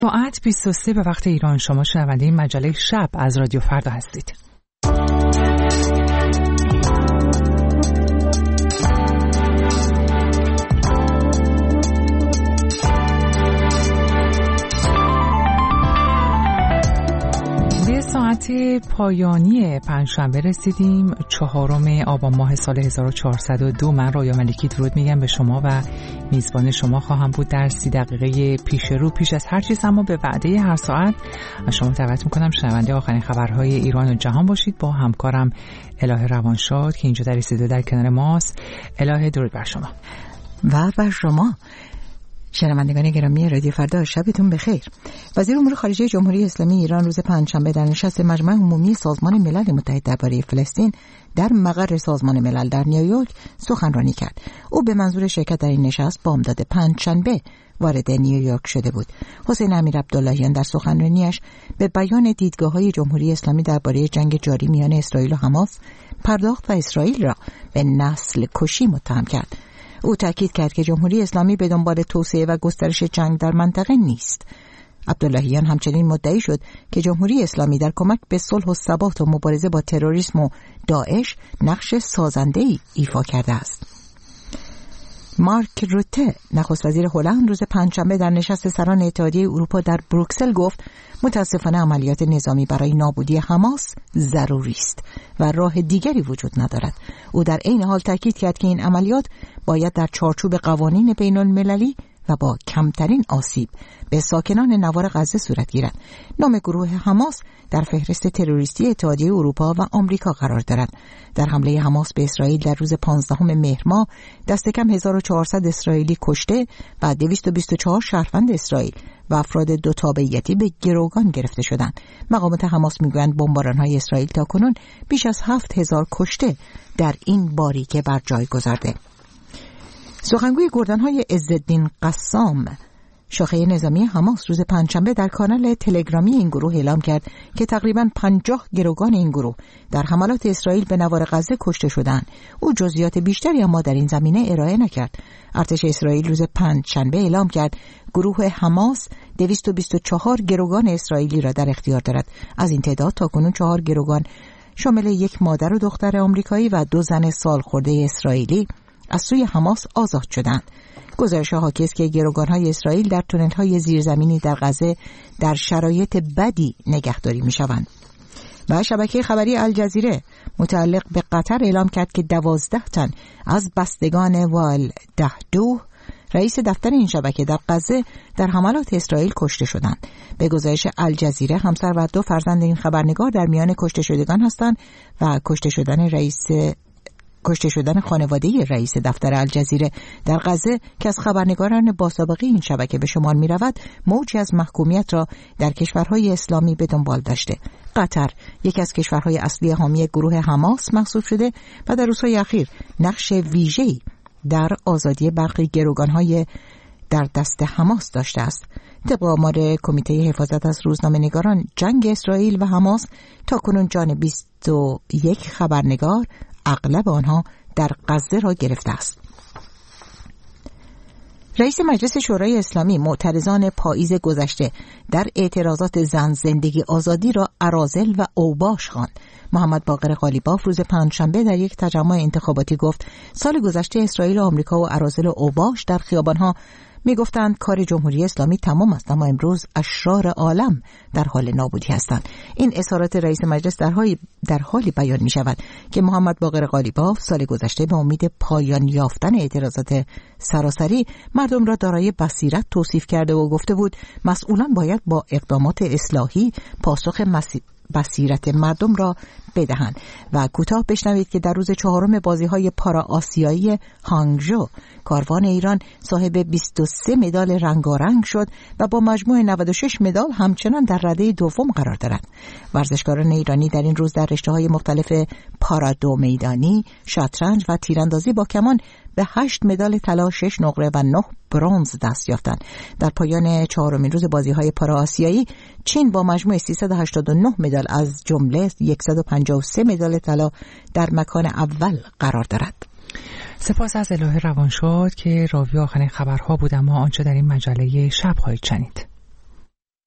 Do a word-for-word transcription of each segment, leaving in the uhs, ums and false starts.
ساعت بیست و سه به وقت ایران. شما شنونده این مجله شب از رادیو فردا هستید. ساعت پایانی پنجشنبه رسیدیم، چهارم آبان ماه سال هزار و چهارصد و دو. من رویا ملکی درود میگم به شما و میزبان شما خواهم بود در سی دقیقه پیش رو. پیش از هر چیز اما به وعده هر ساعت از شما دعوت میکنم شنونده آخرین خبرهای ایران و جهان باشید با همکارم الهه روانشاد که اینجا در استودیو در کنار ماست. الهه درود بر شما. و بر شما شنوندگان گرامی رادیو فردا، شبتون بخیر. وزیر امور خارجه جمهوری اسلامی ایران روز پنجشنبه در نشست مجمع عمومی سازمان ملل متحد درباره فلسطین در مقر سازمان ملل در نیویورک سخنرانی کرد. او به منظور شرکت در این نشست بامداد پنجشنبه وارد نیویورک شده بود. حسین امیرعبداللهیان در سخنرانیش به بیان دیدگاه‌های جمهوری اسلامی درباره جنگ جاری میان اسرائیل و حماس پرداخت و اسرائیل را به نسل کشی متهم کرد. او تاکید کرد که جمهوری اسلامی به دنبال توسعه و گسترش جنگ در منطقه نیست. عبداللهیان همچنین مدعی شد که جمهوری اسلامی در کمک به صلح و ثبات و مبارزه با تروریسم و داعش نقش سازنده‌ای ایفا کرده است. مارک روته نخست وزیر هلند روز پنجشنبه در نشست سران اتحادیه اروپا در بروکسل گفت متاسفانه عملیات نظامی برای نابودی حماس ضروری است و راه دیگری وجود ندارد. او در عین حال تاکید کرد که این عملیات باید در چارچوب قوانین بین المللی و با کمترین آسیب به ساکنان نوار غزه صورت گیرد. نام گروه حماس در فهرست تروریستی اتحادیه اروپا و آمریکا قرار دارد. در حمله حماس به اسرائیل در روز پانزدهم مهر ماه دست کم هزار و چهارصد اسرائیلی کشته و دویست و بیست و چهار شهروند اسرائیل و افراد دو تابعیتی به گروگان گرفته شدند. مقامات حماس میگویند بمباران‌های اسرائیل تاکنون بیش از هفت هزار کشته در این باریکه بر جای گذارده. سخنگوی گردنهای عزالدین قسام شاخه نظامی حماس روز پنجشنبه در کانال تلگرامی این گروه اعلام کرد که تقریباً پنجاه گروگان این گروه در حملات اسرائیل به نوار غزه کشته شدند. او جزئیات بیشتری اما در این زمینه ارائه نکرد. ارتش اسرائیل روز پنجشنبه اعلام کرد گروه حماس دویست و بیست و چهار گروگان اسرائیلی را در اختیار دارد. از این تعداد تاکنون چهار گروگان شامل یک مادر و دختر آمریکایی و دو زن سالخورده اسرائیلی از سوی حماس آزاد شدند. گزارش حاکی است که گروگان‌های اسرائیل در تونل‌های زیرزمینی در غزه در شرایط بدی نگهداری می‌شوند. و شبکه خبری الجزیره متعلق به قطر اعلام کرد که دوازده تن از بستگان وال دهدو رئیس دفتر این شبکه در غزه در حملات اسرائیل کشته شدند. به گزارش الجزیره همسر و دو فرزند این خبرنگار در میان کشته شدگان هستند و کشته شدن رئیس کشته شدن خانواده رئیس دفتر الجزیره در غزه که از خبرنگاران با سابقه این شبکه به شمار می رود موجی از محکومیت را در کشورهای اسلامی به دنبال داشته. قطر یکی از کشورهای اصلی حامی گروه حماس محسوب شده و در روزهای اخیر نقش ویژه‌ای در آزادی برخی گروگانهای در دست حماس داشته است. طبق آمار کمیته حفاظت از روزنامه‌نگاران، جنگ اسرائیل و حماس تاکنون جان بیست و یک خبرنگار، اغلب آنها در غزه را گرفته است. رئیس مجلس شورای اسلامی معترضان پاییز گذشته در اعتراضات زن زندگی آزادی را اراذل و اوباش خواند. محمد باقر قالیباف روز پنجشنبه در یک تجمع انتخاباتی گفت سال گذشته اسرائیل و آمریکا و اراذل و اوباش در خیابانها می گفتند کار جمهوری اسلامی تمام است، اما امروز اشرار عالم در حال نابودی هستند. این اظهارات رئیس مجلس در حالی در حالی بیان می شود که محمد باقر قالیباف سال گذشته به امید پایان یافتن اعتراضات سراسری مردم را دارای بصیرت توصیف کرده و گفته بود مسئولان باید با اقدامات اصلاحی پاسخ مسی... بصیرت مردم را بدهند. و کوتاه بشنوید که در روز چهارم بازی‌های پارا آسیایی هانگژو کاروان ایران صاحب بیست و سه مدال رنگارنگ شد و با مجموع نود و شش مدال همچنان در رده دوم قرار دارد. ورزشکاران ایرانی در این روز در رشته‌های مختلف پارادو میدانی، شطرنج و تیراندازی با کمان به هشت مدال طلا، شش نقره و نه برنز دست یافتند. در پایان چهارمین روز بازی‌های پارا آسیایی چین با مجموع سیصد و هشتاد و نه مدال از جمله صد و پنجاه و سه مدال طلا در مکان اول قرار دارد. سپاس از الهه روانشاد که راوی آخرین خبرها بود. اما آنچه در این مجله شب خواهید شنید.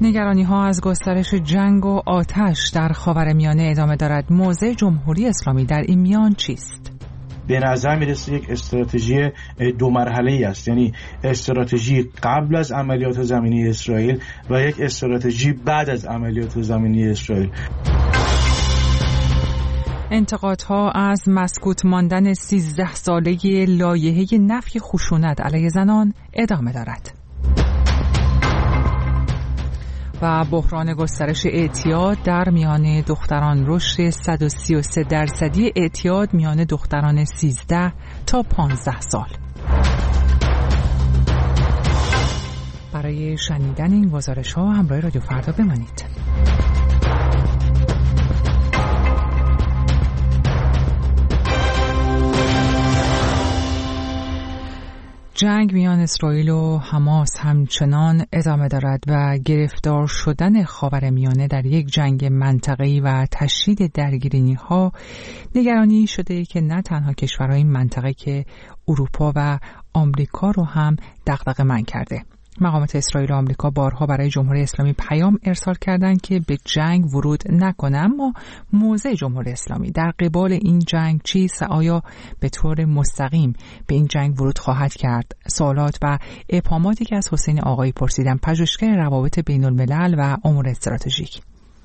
نگرانی ها از گسترش جنگ و آتش در خاورمیانه ادامه دارد. موضع جمهوری اسلامی در این میان چیست؟ به نظر میرسه یک استراتژی دو مرحله‌ای است، یعنی استراتژی قبل از عملیات زمینی اسرائیل و یک استراتژی بعد از عملیات زمینی اسرائیل. انتقادها از مسکوت ماندن سیزده ساله لایحه نفی خشونت علیه زنان ادامه دارد. و بحران گسترش اعتیاد در میان دختران، رشد صد و سی و سه درصدی اعتیاد میان دختران سیزده تا پانزده سال. برای شنیدن این گزارش ها همراه رادیو فردا بمانید. جنگ میان اسرائیل و حماس همچنان ادامه دارد و گرفتار شدن خاورمیانه در یک جنگ منطقه‌ای و تشدید درگیری‌ها نگرانی شده که نه تنها کشورهای این منطقه که اروپا و آمریکا رو هم دغدغه‌مند کرده. مقامات اسرائیل و آمریکا بارها برای جمهوری اسلامی پیام ارسال کردند که به جنگ ورود نکنه، اما موضع جمهوری اسلامی در قبال این جنگ چیست؟ آیا به طور مستقیم به این جنگ ورود خواهد کرد؟ سوالات و ابهاماتی که از حسین آقایی پرسیدم، پژوهشگر روابط بین الملل و امور استراتژیک.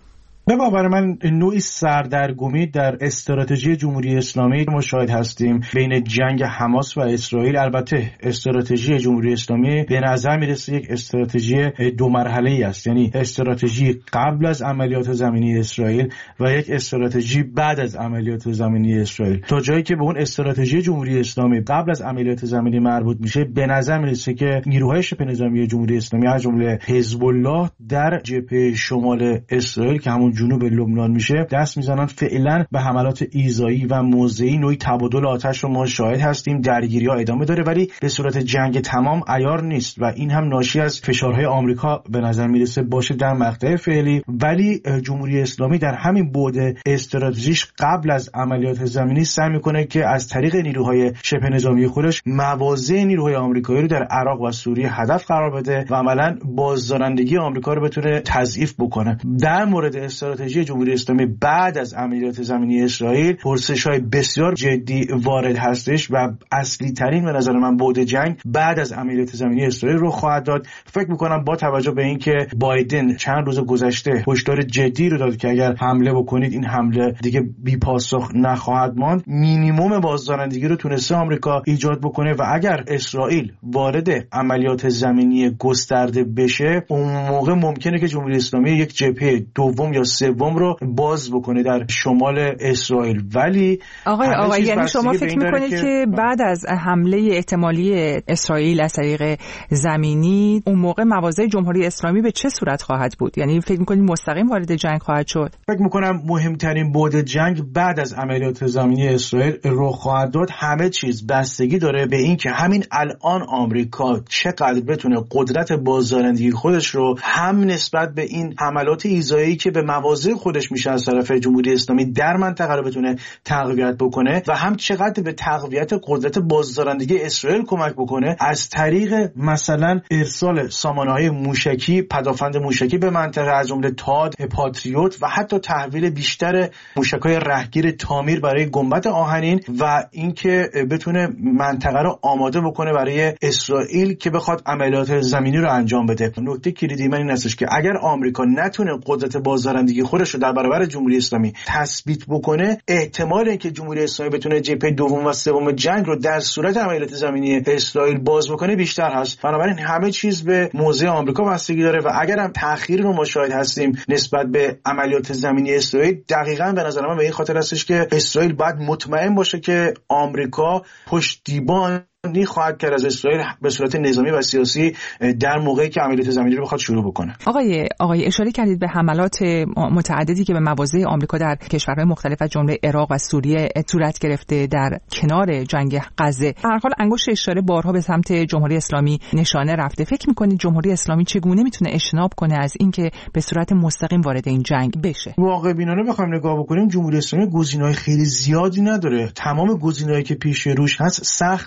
به باور من نوعی سردرگمی در استراتژی جمهوری اسلامی مشاهده هستیم بین جنگ حماس و اسرائیل. البته استراتژی جمهوری اسلامی به نظر میرسه یک استراتژی دو مرحله‌ای است، یعنی استراتژی قبل از عملیات زمینی اسرائیل و یک استراتژی بعد از عملیات زمینی اسرائیل. تا جایی که به اون استراتژی جمهوری اسلامی قبل از عملیات زمینی مربوط میشه، به نظر میرسه که نیروهای شبه نظامی جمهوری اسلامی از جمله حزب الله در جبهه شمال اسرائیل که همون جنوب لبنان میشه دست میزنن فعلا به حملات ایذایی و موضعی. نوعی تبادل آتش رو ما شاهد هستیم. درگیری ها ادامه داره ولی به صورت جنگ تمام عیار نیست و این هم ناشی از فشارهای آمریکا به نظر میرسه باشه در مقطع فعلی. ولی جمهوری اسلامی در همین بعد استراتژیش قبل از عملیات زمینی سعی میکنه که از طریق نیروهای شبه نظامی خودش مواضع نیروهای آمریکایی رو در عراق و سوریه هدف قرار بده و عملاً بازدارندگی آمریکا رو بتونه تضعیف بکنه. در مورد استراتژی جمهوری اسلامی بعد از عملیات زمینی اسرائیل پرسش‌های بسیار جدی وارد هستش و اصلی ترین به نظر من بعد جنگ بعد از عملیات زمینی اسرائیل رو خواهد داد. فکر می‌کنم با توجه به اینکه بایدن چند روز گذشته هشدار جدی رو داد که اگر حمله بکنید این حمله دیگه بی‌پاسخ نخواهد ماند، مینیمم بازدارندگی رو تونسته آمریکا ایجاد بکنه و اگر اسرائیل وارد عملیات زمینی گسترده بشه اون موقع ممکنه که جمهوری اسلامی یک جبهه دوم یا سوم رو باز بکنه در شمال اسرائیل. ولی آقای آقای یعنی شما فکر میکنید که, که بعد از حمله احتمالی اسرائیل از طریق زمینی اون موقع مواضع جمهوری اسلامی به چه صورت خواهد بود؟ یعنی فکر میکنید مستقیم وارد جنگ خواهد شد؟ فکر میکنم مهمترین بعد جنگ بعد از عملیات زمینی اسرائیل رخ خواهد داد. همه چیز بستگی داره به این که همین الان آمریکا چقدر بتونه قدرت بازدارندگی خودش رو هم نسبت به این حملات ایذایی که به مواضع خودش میشه از طرف جمهوری اسلامی در منطقه رو بتونه تقویت بکنه و هم چقدر به تقویت قدرت بازدارندگی اسرائیل کمک بکنه از طریق مثلا ارسال سامانه‌های موشکی، پدافند موشکی به منطقه از جمله تاد، پاتریوت و حتی تحویل بیشتر موشک‌های رهگیر تامیر برای گنبد آهنین و اینکه بتونه منطقه رو آماده بکنه برای اسرائیل که بخواد عملیات زمینی رو انجام بده. نکته کلیدی من این هستش که اگر آمریکا نتونه قدرت بازدارندگی خودش رو در برابر جمهوری اسلامی تثبیت بکنه، احتمال اینکه جمهوری اسلامی بتونه جبهه دوم و سوم جنگ رو در صورت عملیات زمینی اسرائیل باز بکنه بیشتر هست. بنابراین همه چیز به موضع آمریکا بستگی داره و اگر هم تأخیر رو مشاهده هستیم نسبت به عملیات زمینی اسرائیل، دقیقاً به نظر من به این خاطر هستش که اسرائیل باید مطمئن باشه که آمریکا پشتیبان نی خواهد کرد از اسرائیل به صورت نظامی و سیاسی در موقعی که عملیات زمینی رو بخواد شروع بکنه. آقای آقای اشاره کردید به حملات متعددی که به مواضع آمریکا در کشورهای مختلف از جمله عراق و سوریه صورت گرفته در کنار جنگ غزه. هر حال انگشت اشاره بارها به سمت جمهوری اسلامی نشانه رفته. فکر می‌کنید جمهوری اسلامی چگونه میتونه اجتناب کنه از اینکه به صورت مستقیم وارد این جنگ بشه؟ واقع بینانه بخوایم نگاه بکنیم جمهوری اسلامی گزینه‌های خیلی زیادی نداره. تمام گزینه‌هایی که پیش روش هست سخته.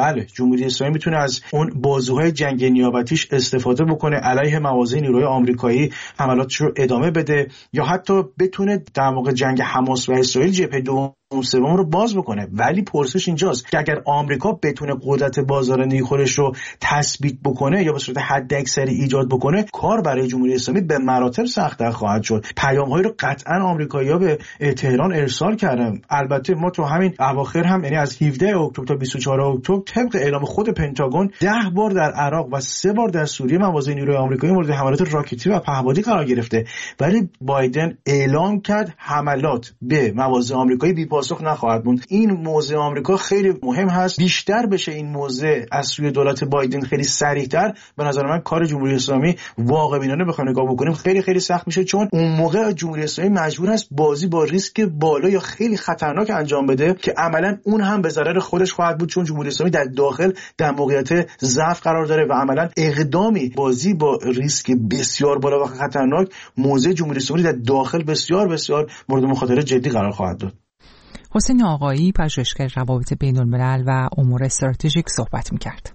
بله جمهوری اسلامی میتونه از اون بازوهای جنگ نیابتیش استفاده بکنه، علیه مواضع نیروهای آمریکایی حملاتش رو ادامه بده، یا حتی بتونه در واقع جنگ حماس و اسرائیل جبهه دوم اون سوم رو باز بکنه. ولی پرسش اینجاست که اگر آمریکا بتونه قدرت بازارندگی خودش رو تثبیت بکنه یا به صورت حداکثری ایجاد بکنه، کار برای جمهوری اسلامی به مراتب سخت‌تر خواهد شد. پیام‌هایی رو قطعاً آمریکایی‌ها به تهران ارسال کردن. البته ما تو همین اواخر هم، یعنی از هفدهم اکتبر تا بیست و چهارم اکتبر، طبق اعلام خود پنتاگون ده بار در عراق و سه بار در سوریه مواضع نیروی آمریکایی مورد حملات راکتی و پهپادی قرار گرفته. ولی بایدن اعلام کرد حملات به مواضع آمریکایی بی پاسخ نخواهد موند. این موضع آمریکا خیلی مهم هست. بیشتر بشه این موضع از سوی دولت بایدن خیلی سریعتر، به نظر من کار جمهوری اسلامی واقع بینانه بخوایم نگاه بکنیم خیلی خیلی سخت میشه، چون اون موقع جمهوری اسلامی مجبور است بازی با ریسک بالا یا خیلی خطرناک انجام بده که عملا اون هم به ضرر خودش خواهد بود، چون جمهوری اسلامی در داخل در موقعیت ضعف قرار داره و عملا اقدامی بازی با ریسک بسیار بالا و خطرناک موضع جمهوری اسلامی در داخل بسیار بسیار مورد مخاطره جدی قرار خواهد داد. حسین آقایی، پژوهشگر روابط بین الملل و امور استراتژیک صحبت می‌کرد.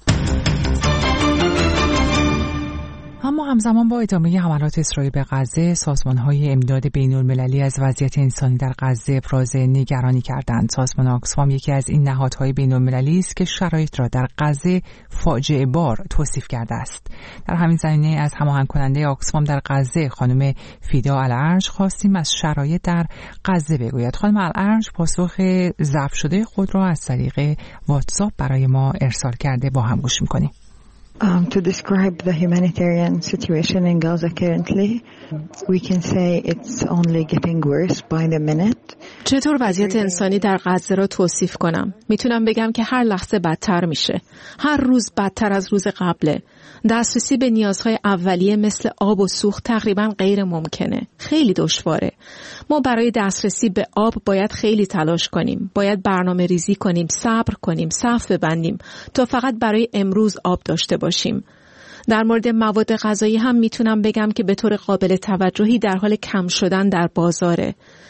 اما همزمان با ادامه حملات اسرائیل به غزه، سازمان‌های امداد بین‌المللی از وضعیت انسانی در غزه ابراز نگرانی کردند. سازمان آکسفام یکی از این نهادهای بین‌المللی است که شرایط را در غزه فاجعه بار توصیف کرده است. در همین زمینه از هماهنگ کننده آکسفام در غزه، خانم فیدا الارج، خواستیم از شرایط در غزه بگوید. خانم الارج پاسخ ضبط شده خود را از طریق واتساپ برای ما ارسال کرده، با هم گوش می‌کنیم. Um, to describe the humanitarian situation in Gaza currently, we can say it's only getting worse by the minute. چطور وضعیت انسانی در غزه را توصیف کنم؟ میتونم بگم که هر لحظه بدتر میشه. هر روز بدتر از روز قبله. دسترسی به نیازهای اولیه مثل آب و سوخت تقریبا غیر ممکنه. خیلی دشواره. ما برای دسترسی به آب باید خیلی تلاش کنیم. باید برنامه ریزی کنیم، صبر کنیم، صف ببندیم تا فقط برای امروز آب داشته باشیم. در مورد مواد غذایی هم میتونم بگم که به طور قابل توجهی در حال کم شدن در بازاره.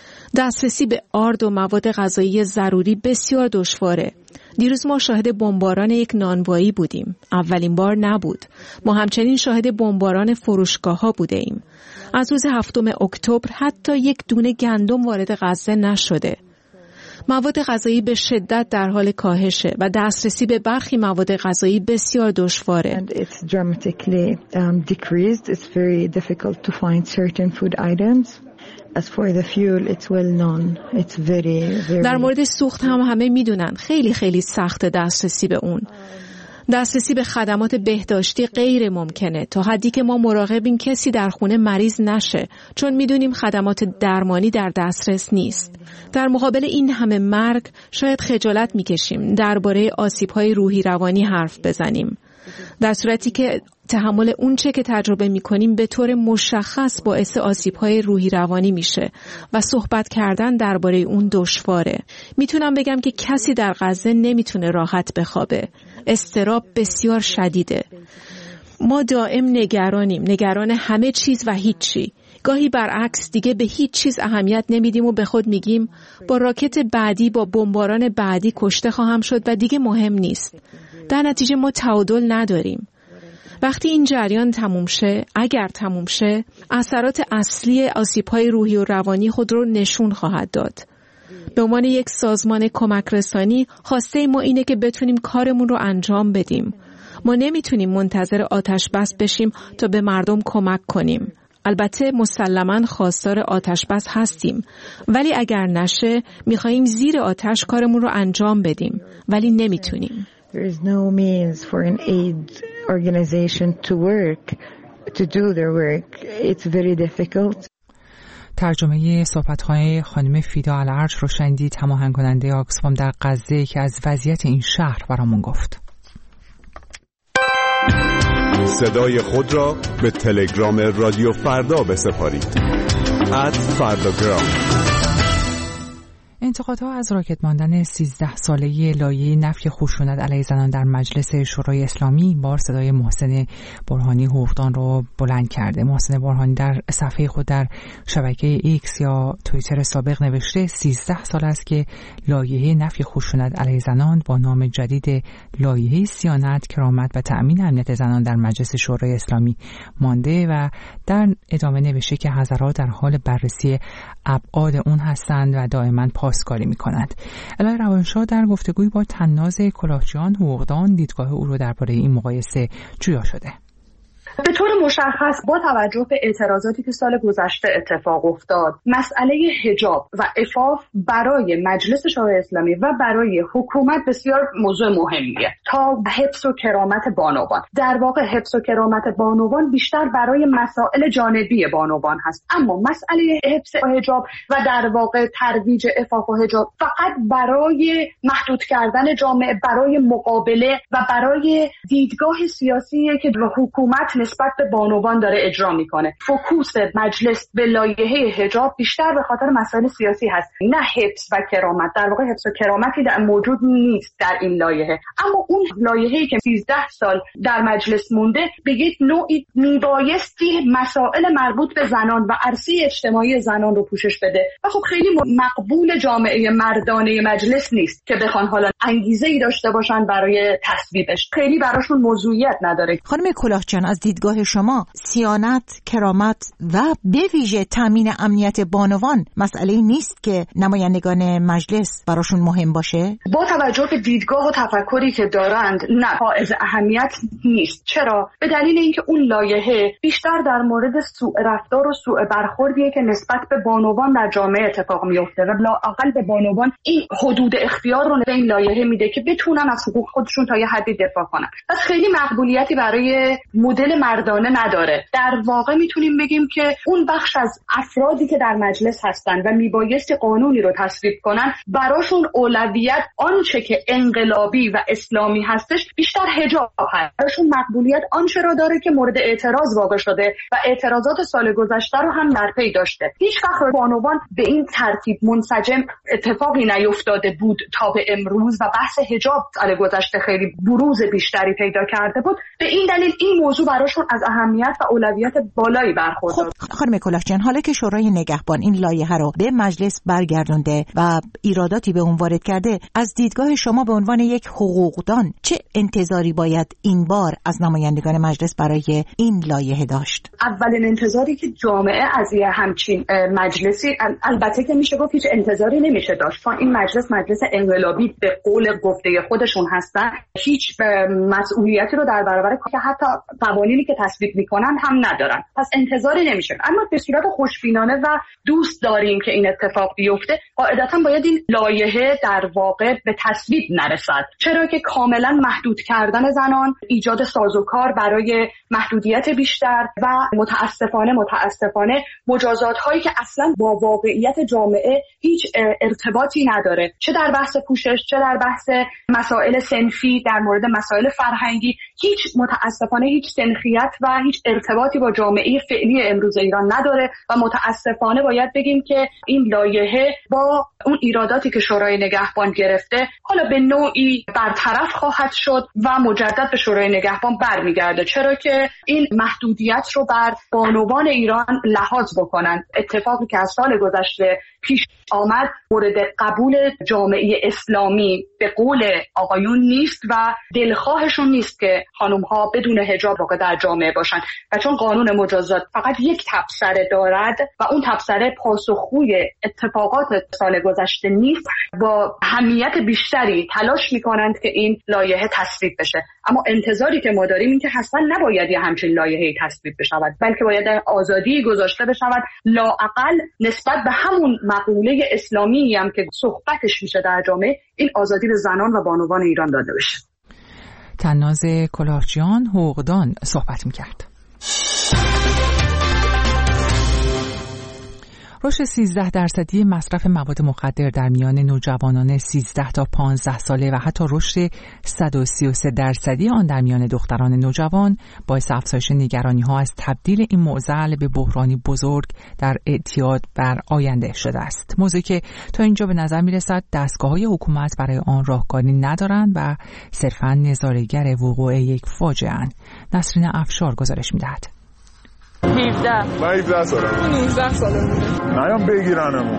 دسترسی به آرد و مواد غذایی ضروری بسیار دشواره. دیروز ما شاهد بمباران یک نانوایی بودیم. اولین بار نبود. ما همچنین شاهد بمباران فروشگاه‌ها بوده ایم. از روز هفتم اکتبر حتی یک دونه گندم وارد غزه نشده. مواد غذایی به شدت در حال کاهشه و دسترسی به برخی مواد غذایی بسیار دشواره. And it's dramatically um, decreased. It's very difficult to find certain food items. As for the fuel, it's well known. It's very, very... در مورد سوخت هم همه میدونن خیلی خیلی سخت دسترسی به اون. دسترسی به خدمات بهداشتی غیر ممکنه تا حدی که ما مراقبیم کسی در خونه مریض نشه، چون میدونیم خدمات درمانی در دسترس نیست. در مقابل این همه مرگ شاید خجالت میکشیم درباره آسیب‌های روحی روانی حرف بزنیم، در صورتی که تحمل اون چه که تجربه میکنیم به طور مشخص باعث آسیب‌های روحی روانی میشه و صحبت کردن درباره اون دشواره. میتونم بگم که کسی در غزه نمیتونه راحت بخوابه. اضطراب بسیار شدیده. ما دائم نگرانیم، نگران همه چیز و هیچی. گاهی برعکس دیگه به هیچ چیز اهمیت نمیدیم و به خود میگیم با راکت بعدی، با بمباران بعدی کشته خواهم شد و دیگه مهم نیست. در نتیجه ما تعادل نداریم. وقتی این جریان تموم شه، اگر تموم شه، اثرات اصلی آسیب‌های روحی و روانی خود رو نشون خواهد داد. به عنوان یک سازمان کمک رسانی، خواسته ما اینه که بتونیم کارمون رو انجام بدیم. ما نمیتونیم منتظر آتش بس بشیم تا به مردم کمک کنیم. البته مسلماً خواستار آتش بس هستیم، ولی اگر نشه میخواییم زیر آتش کارمون رو انجام بدیم، ولی نمیتونیم. There is no means for an aid organization to work, to do their work. It's very difficult. ترجمه صحبت‌های خانم فیدا الارج رو شنیدید، هماهنگ کننده آکسفام در غزه که از وضعیت این شهر برامون گفت. صدای خود را به تلگرام رادیو فردا بسپارید. ات فرداگرام. انتقادها از راکت ماندن سیزده ساله لایحه نفی خشونت علیه زنان در مجلس شورای اسلامی بار صدای محسن برهانی حقوقدان رو بلند کرده. محسن برهانی در صفحه خود در شبکه ایکس یا توییتر سابق نوشته سیزده سال است که لایحه نفی خشونت علیه زنان با نام جدید لایحه صیانت، کرامت و تأمین امنیت زنان در مجلس شورای اسلامی مانده و در ادامه نوشته که حضرات در حال بررسی ابعاد اون هستند و دائما پاسکاری می‌کنند. علای روانشاه در گفتگوی با طناز کلاهجان حقوقدان دیدگاه او رو درباره این مقایسه جویا شده. به طور مشخص با توجه به اعتراضاتی که سال گذشته اتفاق افتاد، مسئله حجاب و عفاف برای مجلس شورای اسلامی و برای حکومت بسیار موضوع مهمیه تا حفظ و کرامت بانوان. در واقع حفظ و کرامت بانوان بیشتر برای مسائل جانبی بانوان هست، اما مسئله حفظ حجاب و در واقع ترویج عفاف و حجاب فقط برای محدود کردن جامعه، برای مقابله و برای دیدگاه سیاسیه که حکومت نسبت به بانوان داره اجرا میکنه. فوکوس مجلس به لایحه حجاب بیشتر به خاطر مسائل سیاسی هست، نه حفظ و کرامت. در واقع حفظ و کرامتی در موجود نیست در این لایحه، اما اون لایحه‌ای که سیزده سال در مجلس مونده به یک نوعی میبایستی مسائل مربوط به زنان و عرصه اجتماعی زنان رو پوشش بده و خب خیلی مقبول جامعه مردانه مجلس نیست که بخوان حالا انگیزه‌ای داشته باشن برای تصویبش. خیلی براشون موضوعیت نداره. خانم کلاهجان، از دیدگاه شما صیانت، کرامت و به ویژه تامین امنیت بانوان مسئله نیست که نمایندگان مجلس براشون مهم باشه؟ با توجه به دیدگاه و تفکری که دارند نه، حائز اهمیت نیست. چرا؟ به دلیل اینکه اون لایحه بیشتر در مورد سوء رفتار و سوء برخوردیه که نسبت به بانوان در جامعه اتفاق میفته و لااقل به بانوان این حدود اختیار رو به این لایحه میده که بتونن از حقوق خودشون تا یه حدی دفاع کنن. پس خیلی مقبولیتی برای مدل مردانه نداره. در واقع میتونیم بگیم که اون بخش از افرادی که در مجلس هستن و میبایستی قانونی رو تصویب کنن، براشون اولویت آنچه که انقلابی و اسلامی هستش بیشتر حجاب هست. براشون مقبولیت آنچه را داره که مورد اعتراض واقع شده و اعتراضات سال گذشته رو هم در پی داشته. هیچ وقت بانوان به این ترتیب منسجم اتفاقی نیفتاده بود تا به امروز و بحث حجاب سال گذشته خیلی بروز بیشتری پیدا کرده بود. به این دلیل این موضوع براشون از اهمیت و اولویت بالایی برخوردار. خب خانم کلاهجان، حالا که شورای نگهبان این لایحه رو به مجلس برگردونده و ایراداتی به اون وارد کرده، از دیدگاه شما به عنوان یک حقوقدان چه انتظاری باید این بار از نمایندگان مجلس برای این لایحه داشت؟ اولین انتظاری که جامعه از یه همچین مجلسی، البته که میشه گفت هیچ انتظاری نمیشه داشت، چون این مجلس مجلس انقلابی به قول گفته خودشون هستن، هیچ مسئولیتی رو در برابر که حتی قوانینی که تصویب میکنن هم ندارن. پس انتظاری نمیشه. اما به صورت خوشبینانه و دوست داریم که این اتفاق بیفته، قاعدتا باید این لایحه در واقع به تصویب نرسد. چرا که کاملا محدود کردن زنان، ایجاد سازوکار برای محدودیت بیشتر و متاسفانه متاسفانه مجازات هایی که اصلا با واقعیت جامعه هیچ ارتباطی نداره، چه در بحث پوشش، چه در بحث مسائل صنفی، در مورد مسائل فرهنگی، هیچ متاسفانه هیچ سنخیت و هیچ ارتباطی با جامعه فعلی امروز ایران نداره و متاسفانه باید بگیم که این لایحه با اون ایراداتی که شورای نگهبان گرفته حالا به نوعی برطرف خواهد شد و مجدد به شورای نگهبان برمیگرده. چرا که این محدودیت رو بر بانوان ایران لحاظ بکنن. اتفاقی که از سال گذشته پیش آمد مورد قبول جامعه اسلامی به قول آقایون نیست و دلخواهشون نیست که خانم‌ها بدون حجاب واقع در جامعه باشن و چون قانون مجازات فقط یک تبصره دارد و اون تبصره پاسخگوی اتفاقات سال گذشته نیست، با اهمیت بیشتری تلاش میکنند که این لایحه تصویب بشه. اما انتظاری که ما داریم این که حتما نباید یه همچین لایحه‌ای تصویب بشود، بلکه باید آزادی گذاشته بشود، لااقل نسبت به همون مقوله اسلامی هم که صحبتش میشه در جامعه، این آزادی به زنان و بانوان ایران داده بشه. طناز کلاهجان حقوقدان صحبت میکرد. رشد سیزده درصدی مصرف مواد مخدر در میان نوجوانان سیزده تا پانزده ساله و حتی رشد صد و سی و سه درصدی آن در میان دختران نوجوان باعث افزایش نگرانی‌ها از تبدیل این معضل به بحرانی بزرگ در اعتیاد بر آینده شده است. موضوعی که تا اینجا به نظر می‌رسد دستگاه‌های حکومت برای آن راهکاری ندارند و صرفاً نظاره‌گر وقوع یک فاجعه اند. نسرین افشار گزارش می‌دهد. هفده من هفده سالم نوزده سالم نیام بگیرنمون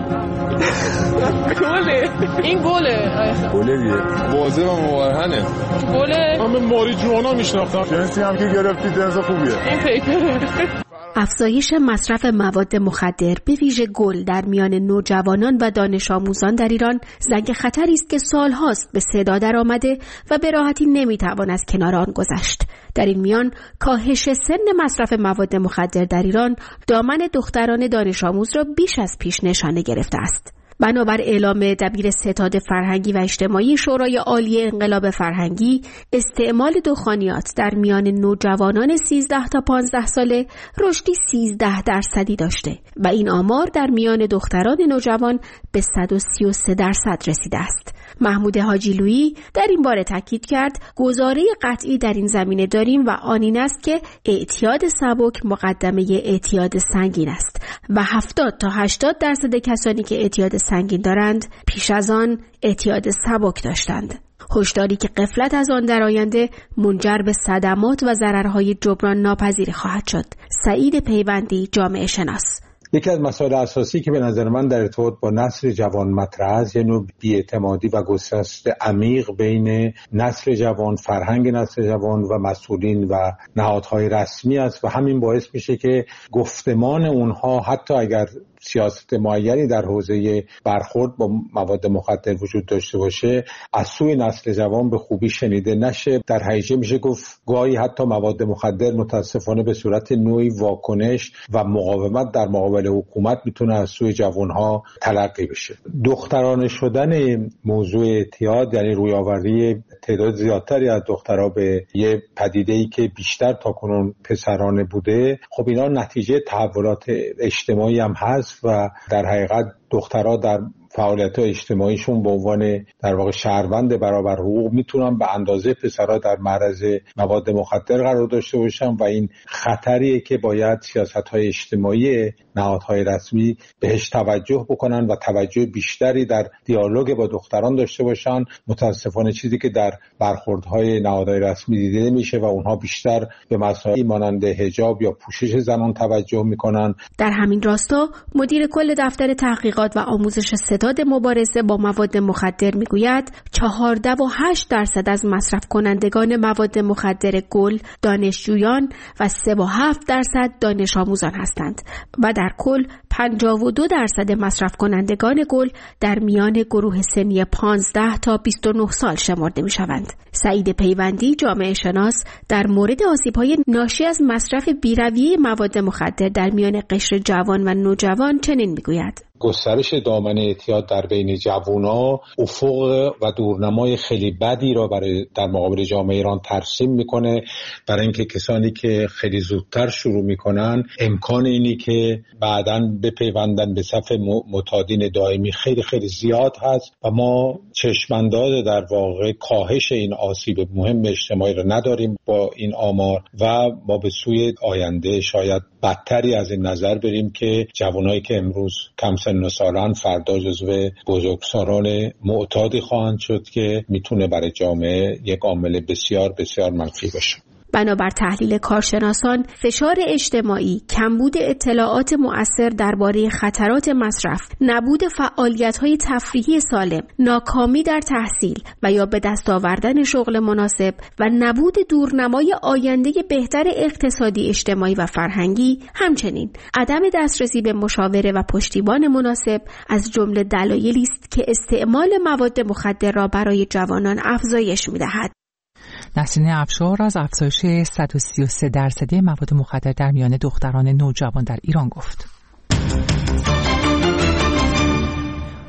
گله این گله گله بیه واضح و مبرهنه گله من به ماری جوانا میشناختم جنسی هم که گرفتی دنز خوبیه این پیپره. افزایش مصرف مواد مخدر به ویژه گل در میان نوجوانان و دانش آموزان در ایران زنگ خطری است که سالهاست به صدا در آمده و به راحتی نمیتوان از کنار آن گذشت. در این میان کاهش سن مصرف مواد مخدر در ایران دامن دختران دانش آموز را بیش از پیش نشانه گرفته است. بنابر اعلام دبیر ستاد فرهنگی و اجتماعی شورای عالی انقلاب فرهنگی، استعمال دخانیات در میان نوجوانان سیزده تا پانزده ساله رشدی سیزده درصدی داشته و این آمار در میان دختران نوجوان به صد و سی و سه درصد رسیده است. محمود حاجیلویی در این باره تاکید کرد گزاره قطعی در این زمینه داریم و آن این است که اعتیاد سبک مقدمه اعتیاد سنگین است و هفتاد تا هشتاد درصد کسانی که اعتیاد سنگین دارند پیش از آن اعتیاد سبک داشتند. هشداری که غفلت از آن در آینده منجر به صدمات و ضررهای جبران ناپذیری خواهد شد. سعید پیوندی، جامعه شناس: یکی از مسائل اساسی که به نظر من در ارتباط با نسل جوان مطرح است، یه نوع بی‌اعتمادی و گسسته عمیق بین نسل جوان، فرهنگ نسل جوان و مسئولین و نهادهای رسمی است و همین باعث میشه که گفتمان اونها حتی اگر سیاست معینی در حوزه برخورد با مواد مخدر وجود داشته باشه از سوی نسل جوان به خوبی شنیده نشه. در حقیقت میشه گفت گاهی حتی مواد مخدر متاسفانه به صورت نوعی واکنش و مقاومت در مقابل حکومت میتونه از سوی جوانها تلقی بشه. دخترانه شدن موضوع اعتیاد یعنی رویاوری تعداد زیادتری از دخترها به یه پدیده‌ای که بیشتر تاکنون پسرانه بوده، خب اینا نتیجه تحولات اجتماعی هم هست و در حقیقت دخترها در فعالیت اجتماعیشون به عنوان در واقع شهروند برابر حقوق میتونن به اندازه پسرها در معرض مواد مخدر قرار داشته باشن و این خطریه که باید سیاست‌های اجتماعی نهادهای رسمی بهش توجه بکنن و توجه بیشتری در دیالوگ با دختران داشته باشن. متاسفانه چیزی که در برخوردهای نهادهای رسمی دیده نمیشه و اونها بیشتر به مسائلی مانند حجاب یا پوشش زنان توجه میکنن. در همین راستا مدیر کل دفتر تحقیقات و آموزش ستاد مبارزه با مواد مخدر میگوید چهارده و هشت درصد از مصرف کنندگان مواد مخدر گل دانشجویان و سه و هفت درصد دانش آموزان هستند و در کل پنجاه و دو درصد مصرف کنندگان گل در میان گروه سنی پانزده تا بیست و نه سال شمرده می شوند. سعید پیوندی، جامعه شناس، در مورد آسیب‌های ناشی از مصرف بی‌رویه مواد مخدر در میان قشر جوان و نوجوان چنین میگوید: گسترش دامنه اعتیاد در بین جوونا افق و دورنمای خیلی بدی را برای در مقابل جامعه ایران ترسیم میکنه، برای اینکه کسانی که خیلی زودتر شروع میکنن امکان اینی که بعداً بپیوندن به صف معتادین دائمی خیلی خیلی زیاد هست و ما چشمانداز در واقع کاهش این آسیب مهم اجتماعی را نداریم با این آمار و ما به سوی آینده شاید بدتری از این نظر بریم که جوانایی که امروز کم سن و سالن فردا جزو بزرگسالان معتادی خواهند شد که میتونه برای جامعه یک عامل بسیار بسیار منفی باشه. بنابر تحلیل کارشناسان، فشار اجتماعی، کمبود اطلاعات مؤثر درباره خطرات مصرف، نبود فعالیت‌های تفریحی سالم، ناکامی در تحصیل و یا به دست آوردن شغل مناسب و نبود دورنمای آینده بهتر اقتصادی، اجتماعی و فرهنگی، همچنین عدم دسترسی به مشاوره و پشتیبان مناسب از جمله دلایلی است که استعمال مواد مخدر را برای جوانان افزایش می‌دهد. نسرین افشار از افزایش صد و سی و سه درصدی مواد مخدر در میان دختران نوجوان در ایران گفت.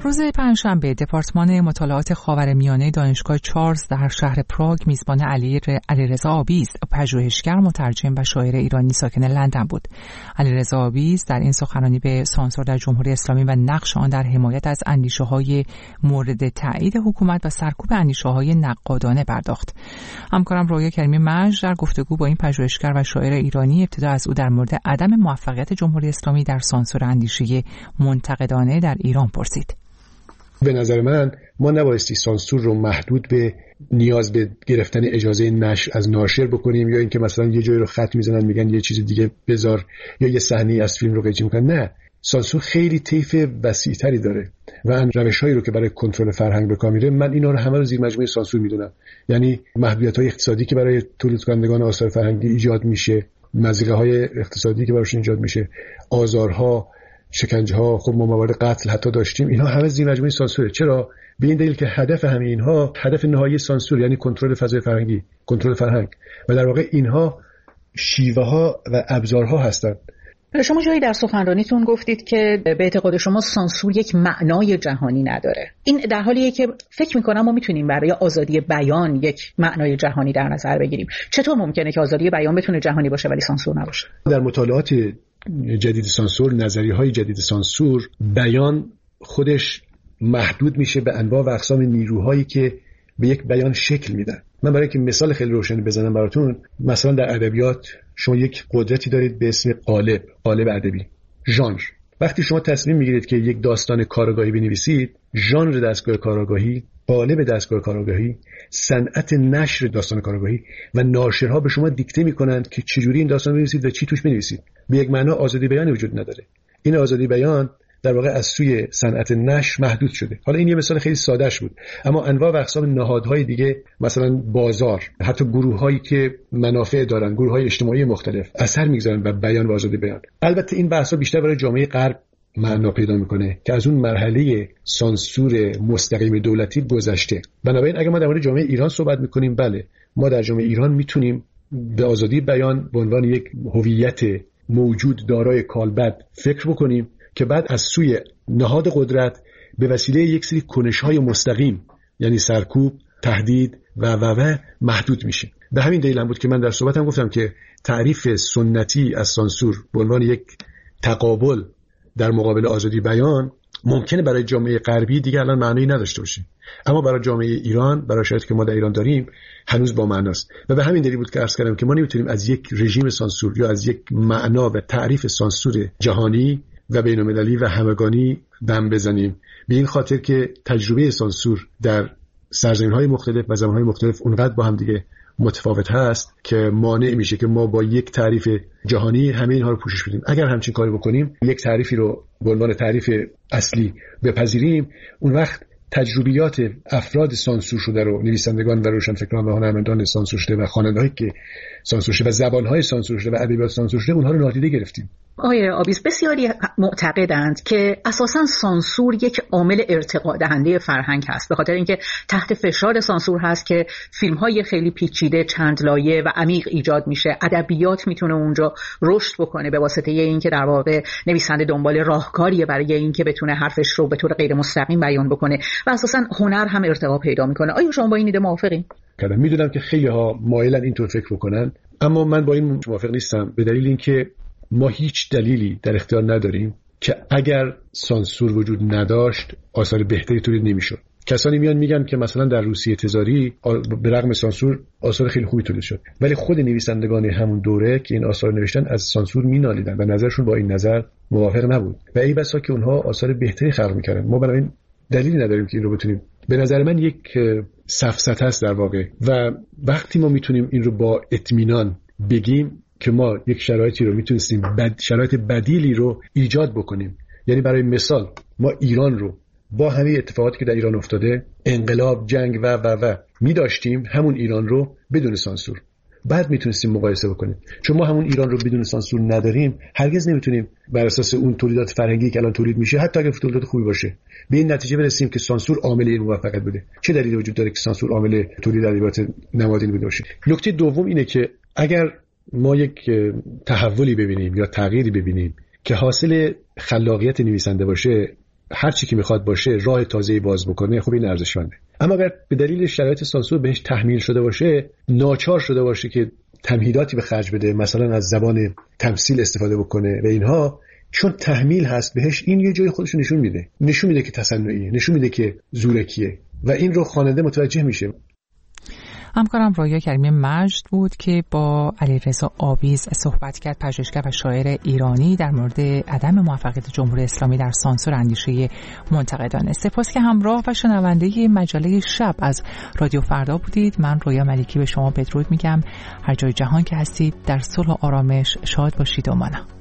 روز پنجشنبه دپارتمان مطالعات خاورمیانه دانشگاه چارلز در شهر پراگ میزبان علی علیرضا آبیز، پژوهشگر، مترجم و شاعر ایرانی ساکن لندن بود. علیرضا آبیز در این سخنرانی به سانسور در جمهوری اسلامی و نقش آن در حمایت از اندیشه‌های مورد تایید حکومت و سرکوب اندیشه‌های نقادانه پرداخت. همکارم رویا کریمی مژ در گفتگو با این پژوهشگر و شاعر ایرانی ابتدا از او در مورد عدم موفقیت جمهوری اسلامی در سانسور اندیشه منتقدانه در ایران پرسید. به نظر من ما نبایستی سانسور رو محدود به نیاز به گرفتن اجازه نشر از ناشر بکنیم، یا اینکه مثلا یه جایی رو خط میزنن میگن یه چیز دیگه بذار، یا یه صحنه از فیلم رو قیچی میکنن. نه، سانسور خیلی طیف وسیع‌تری داره و روش‌هایی رو که برای کنترل فرهنگ به کار میره، من اینا رو همه رو زیر مجموعه سانسور میدونم. یعنی محدودیت‌های اقتصادی که برای تولید کنندگان آثار فرهنگی ایجاد میشه، مضیقه‌های اقتصادی که براشون ایجاد میشه، آزارها، شکنجه‌ها، خب ما موارد قتل حتی داشتیم، اینها همه زیر مجموعه سانسوره. چرا؟ به این دلیل که هدف همه اینها، هدف نهایی سانسور یعنی کنترل فضای فرهنگی، کنترل فرهنگ، و در واقع اینها شیوه‌ها و ابزارها هستند. شما جایی در سخنرانیتون گفتید که به اعتقاد شما سانسور یک معنای جهانی نداره. این در حالیه که فکر می‌کنم ما میتونیم برای آزادی بیان یک معنای جهانی در نظر بگیریم. چطور ممکنه که آزادی بیان بتونه جهانی باشه ولی سانسور نباشه؟ در مطالعات جدید سانسور، نظریه‌های جدید سانسور، بیان خودش محدود میشه به انواع و اقسام نیروهایی که به یک بیان شکل میدن. من برای که مثال خیلی روشنی بزنم براتون، مثلا در ادبیات شما یک قدرتی دارید به اسم قالب، قالب ادبی، ژانر. وقتی شما تصمیم میگیرید که یک داستان کارآگاهی بنویسید، ژانر دستگاه کارآگاهی، قالب دستگاه کارآگاهی، صنعت نشر داستان کارآگاهی و ناشرها به شما دیکته میکنند که چجوری این داستان بنویسید و چی توش بنویسید. به یک معنا آزادی بیان وجود نداره. این آزادی بیان در واقع از سوی صنعت نشر محدود شده. حالا این یه مثال خیلی سادهش بود، اما انواع و اقسام نهادهای دیگه، مثلا بازار، حتی گروه‌هایی که منافع دارن، گروه‌های اجتماعی مختلف، اثر می‌گذارن و بیان و آزادی بیان. البته این بحث‌ها بیشتر برای جامعه غرب معنا پیدا می‌کنه که از اون مرحله سانسور مستقیم دولتی گذشته. بنابراین اگر ما در مورد جامعه ایران صحبت می‌کنیم، بله، ما در جامعه ایران می‌تونیم به آزادی بیان به عنوان یک هویت موجود دارای کالبد فکر بکنیم که بعد از سوی نهاد قدرت به وسیله یک سری کنش‌های مستقیم، یعنی سرکوب، تهدید و و و محدود میشه. به همین دلیل هم بود که من در صحبتم گفتم که تعریف سنتی از سانسور به عنوان یک تقابل در مقابل آزادی بیان ممکنه برای جامعه غربی دیگه الان معنی نداشته باشه، اما برای جامعه ایران، برای شرایطی که ما در ایران داریم، هنوز با معناست. و به همین دلیل بود که عرض کردم که ما نمیتونیم از یک رژیم سانسور یا از یک معنا و تعریف سانسور جهانی و بین‌المللی و همگانی دم بزنیم، به این خاطر که تجربه سانسور در سرزمین‌های مختلف و زمان‌های مختلف اونقدر با هم دیگه متفاوت هست که مانع میشه که ما با یک تعریف جهانی همه اینها رو پوشش بدیم. اگر همچین کاری بکنیم، یک تعریفی رو به عنوان تعریف اصلی بپذیریم، اون وقت تجربیات افراد سانسور شده رو، نویسندگان و روشنفکران و هنرمندان سانسور شده و خواننده‌هایی که سانسور شده و زبان‌های سانسور شده و ادبیات سانسور شده، اونها رو نادیده گرفتیم. آقای آبیز، بسیاری معتقدند که اساساً سانسور یک عامل ارتقا دهنده فرهنگ هست، به خاطر اینکه تحت فشار سانسور هست که فیلم‌های خیلی پیچیده، چند لایه و عمیق ایجاد میشه، ادبیات میتونه اونجا رشد بکنه به واسطه اینکه در واقع نویسنده دنبال راهکاریه برای اینکه بتونه حرفش رو به طور غیر مستقیم بیان بکنه و اساساً هنر هم ارتقا پیدا میکنه. آیا شما با این ایده موافقین؟ میدونم که خیلی‌ها مایلن اینطور فکر بکنن، اما من با این موافق نیستم، به دلیل اینکه ما هیچ دلیلی در اختیار نداریم که اگر سانسور وجود نداشت آثار بهتری تولید نمیشد. کسانی میان میگن که مثلا در روسیه تزاری به رغم سانسور آثار خیلی خوبی تولید شد، ولی خود نویسندگان همون دوره که این آثار نوشتن از سانسور مینالیدن و نظرشون با این نظر موافق نبود و ای بسا که اونها آثار بهتری خلق میکردن. ما بنابراین دلیلی نداریم که این رو بتونیم. به نظر من یک سفسطه است در واقع، و وقتی ما میتونیم این رو با اطمینان بگیم که ما یک شرایطی رو میتونستیم بد شرایط بدیلی رو ایجاد بکنیم، یعنی برای مثال ما ایران رو با همه اتفاقاتی که در ایران افتاده، انقلاب، جنگ و و و می داشتیم، همون ایران رو بدون سانسور، بعد میتونستیم مقایسه بکنیم. چون ما همون ایران رو بدون سانسور نداریم، هرگز نمیتونیم بر اساس اون تولیدات فرهنگی که الان تولید میشه، حتی اگه تولیدات خوبی باشه، به این نتیجه برسیم که سانسور عامل این موفقیت بوده. چه دلیلی وجود داره که سانسور عامل تولید ادبیات نمادین بوده باشه؟ نکته دوم اینه که اگر ما یک تحولی ببینیم یا تغییری ببینیم که حاصل خلاقیت نویسنده باشه، هر چی که میخواد باشه راه تازه‌ای باز بکنه، خب این ارزشمنده. اما اگر به دلیل شرایط سانسور بهش تحمیل شده باشه، ناچار شده باشه که تمهیداتی به خرج بده، مثلا از زبان تمثیل استفاده بکنه و اینها، چون تحمیل هست بهش، این یه جای خودش نشون میده نشون میده که تصنعیه، نشون میده که زورکیه و این رو خواننده متوجه میشه. همکارم رویا کریمی مجد بود که با علیرضا آویز صحبت کرد، پژوهشگر و شاعر ایرانی، در مورد عدم موفقیت جمهوری اسلامی در سانسور اندیشه منتقدان. سپاس که همراه و شنونده مجله شب از رادیو فردا بودید. من رویا ملیکی به شما بدرود میگم. هر جای جهان که هستید در صلح و آرامش شاد باشید و مانا.